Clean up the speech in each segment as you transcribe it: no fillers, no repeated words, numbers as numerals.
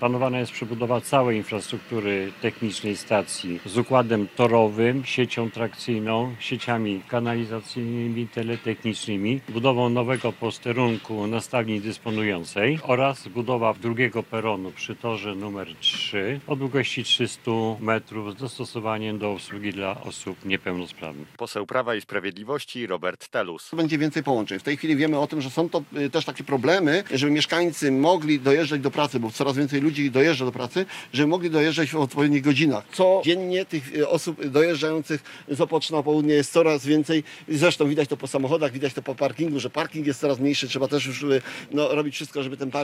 Planowana jest przebudowa całej infrastruktury technicznej stacji z układem torowym, siecią trakcyjną, sieciami kanalizacyjnymi, teletechnicznymi, budową nowego posterunku na stawni dysponującej oraz budowa drugiego peronu przy torze numer 3 o długości 300 metrów z dostosowaniem do obsługi dla osób niepełnosprawnych. Poseł Prawa i Sprawiedliwości Robert Telus. Będzie więcej połączeń. W tej chwili wiemy o tym, że są to też takie problemy, żeby mieszkańcy mogli dojeżdżać do pracy, bo coraz więcej ludzi dojeżdża do pracy, żeby mogli dojeżdżać w odpowiednich godzinach. Codziennie tych osób dojeżdżających z Opoczna na południe jest coraz więcej. Zresztą widać to po samochodach, widać to po parkingu, że parking jest coraz mniejszy. Trzeba też już robić wszystko, żeby ten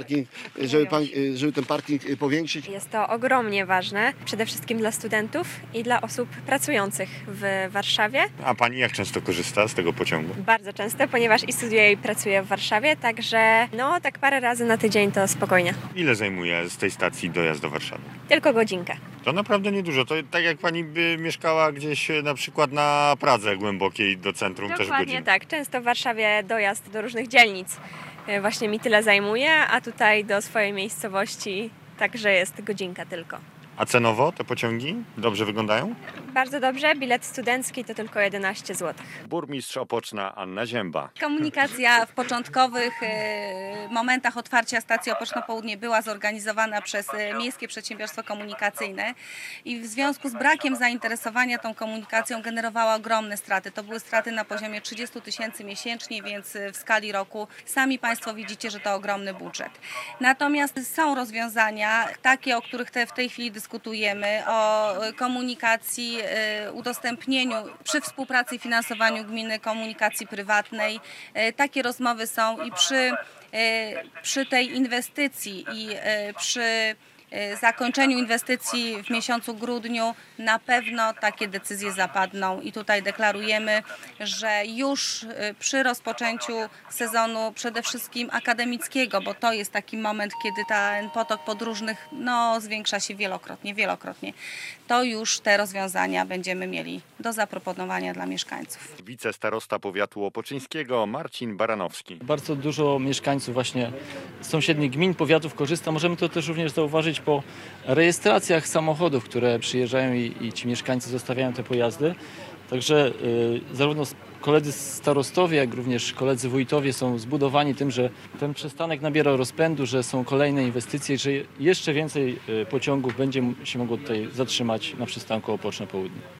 parking powiększyć. Jest to ogromnie ważne, przede wszystkim dla studentów i dla osób pracujących w Warszawie. A pani jak często korzysta z tego pociągu? Bardzo często, ponieważ i studiuję i pracuję w Warszawie, także tak parę razy na tydzień to spokojnie. Ile zajmuje z tej stacji dojazd do Warszawy? Tylko godzinkę. To naprawdę niedużo. To tak jak pani by mieszkała gdzieś na przykład na Pradze Głębokiej do centrum też Dokładnie godzinę. tak. Często w Warszawie dojazd do różnych dzielnic właśnie mi tyle zajmuje, a tutaj do swojej miejscowości także jest godzinka tylko. A cenowo te pociągi dobrze wyglądają? Bardzo dobrze. Bilet studencki to tylko 11 zł. Burmistrz Opoczna Anna Zięba. Komunikacja w początkowych momentach otwarcia stacji Opoczno Południe była zorganizowana przez Miejskie Przedsiębiorstwo Komunikacyjne i w związku z brakiem zainteresowania tą komunikacją generowała ogromne straty. To były straty na poziomie 30 000 miesięcznie, więc w skali roku sami Państwo widzicie, że to ogromny budżet. Natomiast są rozwiązania takie, o których w tej chwili dyskutujemy, o komunikacji, udostępnieniu przy współpracy i finansowaniu gminy komunikacji prywatnej. Takie rozmowy są i przy tej inwestycji i przy zakończeniu inwestycji w miesiącu grudniu na pewno takie decyzje zapadną i tutaj deklarujemy, że już przy rozpoczęciu sezonu przede wszystkim akademickiego, bo to jest taki moment, kiedy ten potok podróżnych zwiększa się wielokrotnie, to już te rozwiązania będziemy mieli do zaproponowania dla mieszkańców. Wicestarosta powiatu opoczyńskiego Marcin Baranowski. Bardzo dużo mieszkańców właśnie sąsiednich gmin, powiatów korzysta. Możemy to też również zauważyć po rejestracjach samochodów, które przyjeżdżają i ci mieszkańcy zostawiają te pojazdy. Także zarówno koledzy starostowie, jak również koledzy wójtowie są zbudowani tym, że ten przystanek nabiera rozpędu, że są kolejne inwestycje, że jeszcze więcej pociągów będzie się mogło tutaj zatrzymać na przystanku Opoczno Południe.